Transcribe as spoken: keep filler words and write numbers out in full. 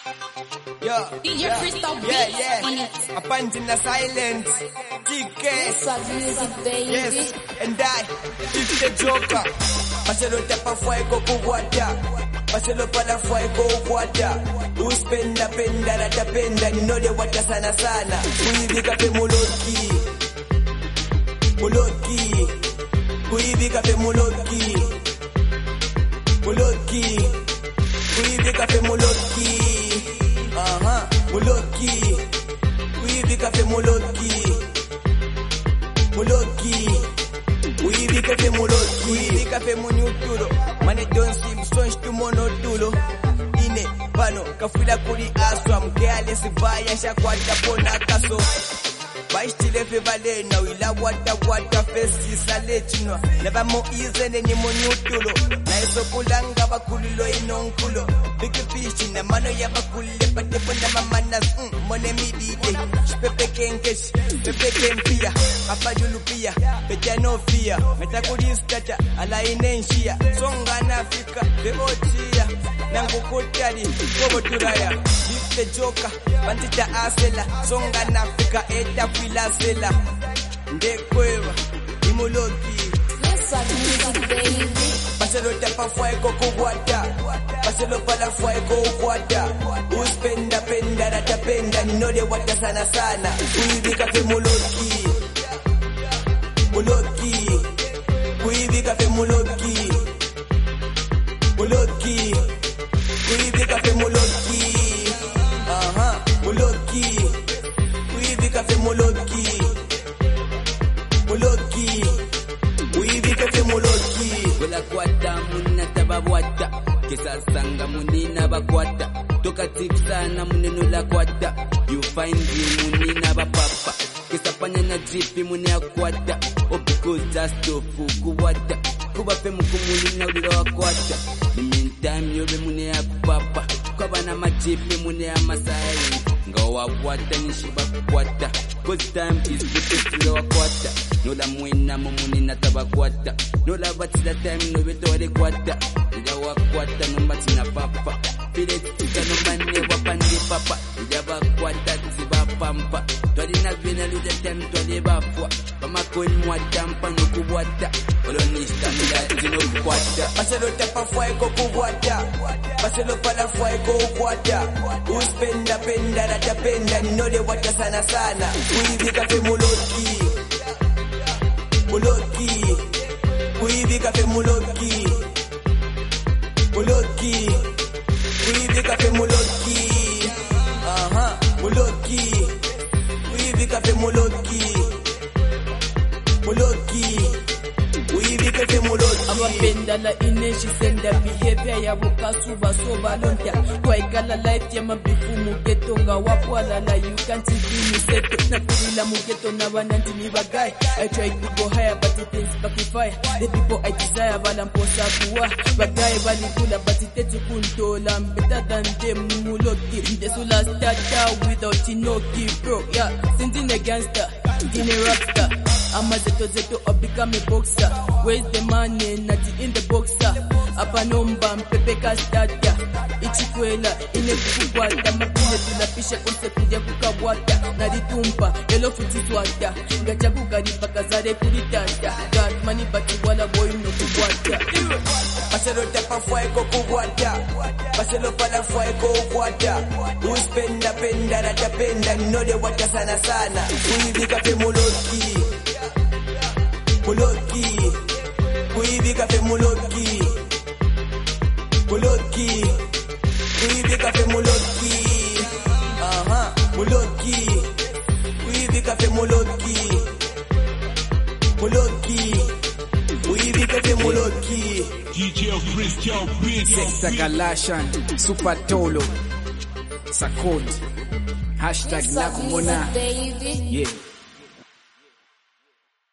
Yo, D J yeah, Crystal yeah, Beats yeah. on it. A punch in the silence. T K. Swag music, baby. Yes, and I, it's the Joker. Pásalo tapa fuego kuwata. Pásalo para fuego kuwata. Uspenda penda rata penda ninode wata sana sana. Kuibika pe muloki. Muloki. Kuibika pe muloki. Muloki. Kuibika pe muloki. Aha, muloki. Kuibika pe muloki. Muloki. Kuibika pe muloki. Kuibika pe munyutulo. Mane don't seem strange to monotulo. Ine, pano, kafila kuri aswa. Mkeale sivaya shakwata pona kaso. Baishtile fe valena. Wila wata wata fesi salechinwa. Neba mo ize neni monutulo. Na iso kulanga bakulilo inonkulo. Big fish na mano ya bakule. Pate pona mamanas. Mm, mone midide. Shpepe kenkesh. Pepe kempia. Apa julupia. Petia no fear. Metakudiskata. Ala inenshia. Songa na Afrika. Beotia. Nangu kutari. Kobo turaya. If the joker. Pantita asela. Songa na Afrika. Eta fila sela. Ndekweva. Imuloki. Swag music, baby. Pásalo tapa fuego kuwata. Pásalo para fuego kuwata. Uspenda penda rata penda ninode wata sana sana. Kuibika pe muloki. Muloki. Kuibika pe muloki. Muloki. Kuibika pe muloki. Aha, muloki. Kuibika pe muloki. Muloki. Kuibika pe muloki. Wala kwata muna tabawata Kesa sanga munina bakwata Toka sana munenu la kwata You find you munina bapapa Kesa panya na jipi muni akwata Oh because just to fukuwata Kuba pe mukumulina ulilo akwata The meantime yobe muni akupapa Kwa na majipi muni amasayi Ngawa wata nishiba kwata Cause time is the best wa kwata Nola mwina mumuni na tabakwata Nola batila time no betore kwata Ija wa kwata numbati na papa Pile tika numbane wapande papa Ija ba kwata tiba pampa Twali na vina luja time twali bafwa Pama kweni mwatampa nukuwata Olonista nila zino kwata Pásalo tapa fuego kuwata. Pásalo para fuego kuwata. Uspenda penda rata penda ninode wata sana sana. Kuibika pe muloki. Muloki. Kuibika pe muloki. Muloki. Kuibika pe muloki. Aha, muloki. Kuibika pe muloki. Muloki. Kuibika pe muloki. Abapenda la ineshi senda behavior ya bukasuba soba lonta Kwa ikala life ya mabifu mugeto nga wapwala la you can't see me seto Na kurila mugeto na wananti ni bagay I try to go higher but it is backfire The people I desire balamposa kuwa Bagay balikula but it is kuntola I'm better than them ni muloki Ndesula starter without inoki bro Yeah, since a gangster, in a rockstar I'm a zeto zeto or become a boxer. Where's the money? Nati in the boxer. Apa nomba mpepe kastata. Ichikwela ine kukwata. Mapine tunapisha konse kuja kukawata. Naditumpa yelo futi swata. Ngacha kukaripa kazare kulitata. God money bati wala boy no kukwata. Pásalo tapa fuego kuwata. Pásalo para fuego kuwata. Uspenda penda rata penda ninode wata sana sana. Kuibika pe muloki. Muloki. Kuibika pe muloki. Muloki. Kuibika pe muloki. Aha, muloki. Kuibika pe muloki. Muloki. Kuibika pe muloki. D J Crystal Beats. Sexa Galashan, Super Tolo, Sakot, Hashtag Swag Nakumona. music, baby. Yeah.